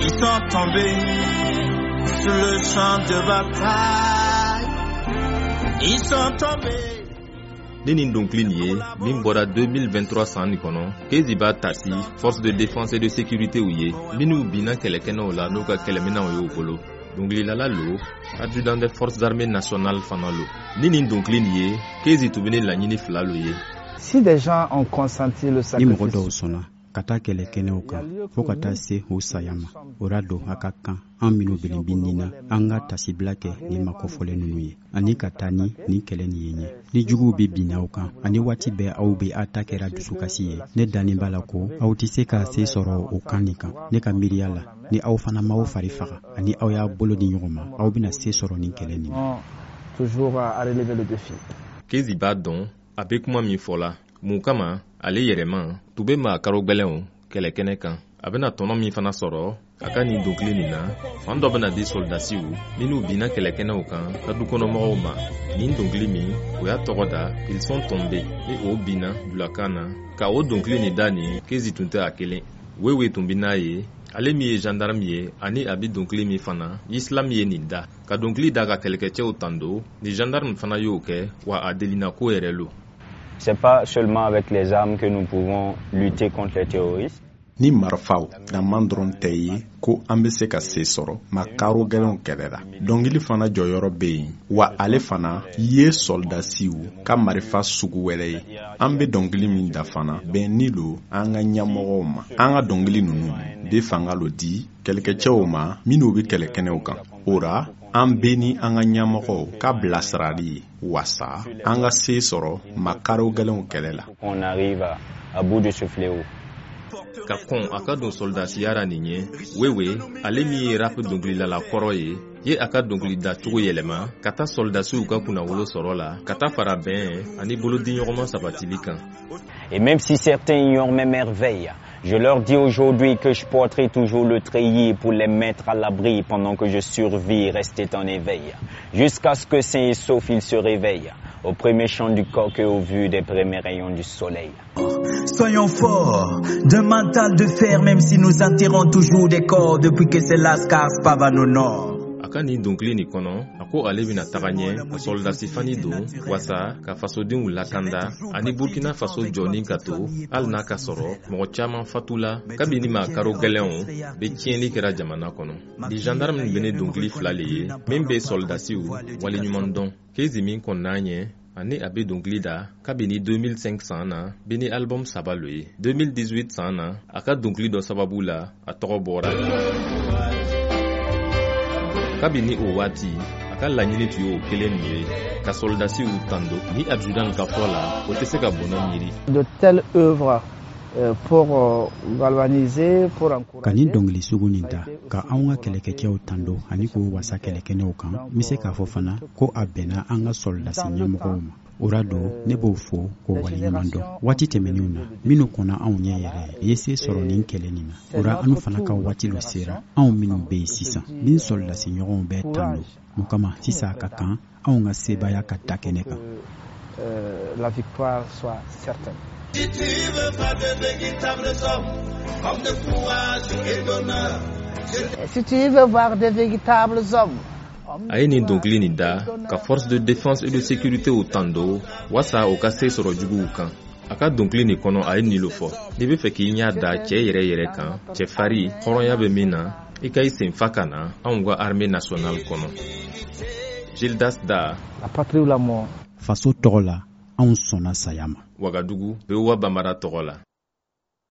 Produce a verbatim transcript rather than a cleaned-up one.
Ils sont tombés sur le champ de bataille. Ils sont tombés. Nini Ndonklinie, Mimbora deux mille vingt-trois san Nikono, Keziba Tassi, force de défense et de sécurité ouye, Minu Bina Kelekena Ola, Noka Kelemena Oyokolo, Donglilala Lo, adjudant des forces armées nationales Fanalo. Nini Ndonklinie, Kezi Tubini Lanini Flaloye. Si des gens ont consenti le sacrifice, kata kele kene oka fo kata se ho sayama orado akaka an minu bilimbinina anga tasiblake ni makofole nunuye ani katani ni kele ni yenye ni jugu be bina oka ani wati be au be atakera dusukasiye ne dani balako au tiseka se soro okanika ne ka miriala ni au fana mawo farifaka ani au ya bolo di nyoma au bina se soro ni kele ni toujours à relever le défi. Kezi badon avec moi mi fola mukama ale yerema tube ma karo gbeleon kele kene kan abena tono mi fana soro aka ni donkli ni na fan do bena di soldasiu minu bina kele kene okan ka du kono mo ma ni donkli mi o ya togoda ils sont tombés et o bina du la kana ka o donkli ni dani kezi tunte akele wewe tumbina ye ale mi ye gendarme ye ani abi donkli mi fana islam ye ni da ka donkli daga kele keche otando ni gendarme fana yo ke wa adelina ko erelo. C'est pas seulement avec les armes que nous pouvons lutter contre les terroristes. Ni marfaw na mandron teye ko ambese ka se soro makaro gelon kelera dongili fana joyoro be wa ale fana ye soldasiu ka marifa sugu wele ambe dongili min da fana ben nilo anga nyamogo ma anga dongili nunu de fanga lo di kelke chewma minu bi kelekene okan ora ambeni anga nyamogo ka blasrali wasa anga se soro makaro gelon kelela on arrive à, à bout de ce fléau. Ka kon aka don soldat yara ninye wewe ale mi rap dongli la la koroye ye aka dongli da tugo yelema kata soldat su ka kuna wolo sorola kata fara ben ani bolo dignorement sabatilikan. Et même si certains ignorent mes merveilles, je leur dis aujourd'hui que je porterai toujours le treillis pour les mettre à l'abri pendant que je survis rester en éveil, jusqu'à ce que sains et saufs ils se réveillent, au premier chant du coq et au vu des premiers rayons du soleil. Soyons forts, d'un mental de fer, même si nous attirons toujours des corps depuis que c'est Lascar Spavano au nord. Akani donkli ni kono ako alevi na taganie ka soldat sifani do wasa ka faso din lakanda ani Burkina Faso joni kato al na ka soro mo chama fatula kabini ma karo galeon be tieni kera jamana kono di gendarme bene donkli flaliye membe soldat siu wali nyumandon kezi min konanye ani abe donkli da kabini deux mille cinq cents na bini album sabaloye deux mille dix-huit sana aka donkli do sababula atobora kabini o wati aka lanyini tuyo kelen mire ka soldasi u tando ni adjudant ka fola o tese ka bono miri de telles œuvres euh, pour euh, galvaniser pour encourager kani dongli suguninda ka aunga kelekeke o tando ani ko wasa kelekene o kan mise ka fofana ko abena anga soldasi nyamugo orado nebo fo ko wali mando wati temeniuna minu kona aun yere yese soronin kelenina ora anu fana ka wati lo sera aun minu be sisa min solda si nyoron be tando mukama sisa ka kan aun nga seba ya ka takeneka la victoire soit certaine. Si tu veux voir de véritables hommes comme de courage et d'honneur, si tu veux voir de véritables hommes aini donkli ni da ka force de défense et de sécurité au tando wasa o ka se soro jugu kan aka donkli ni kono aini lo fo de be fe ki nya da che yere yere kan che fari horonya be mina e kai sen fakana angwa armée nationale kono Gildas da la patrie ou la mort faso togola on sona sayama Wagadugu be wa bamara togola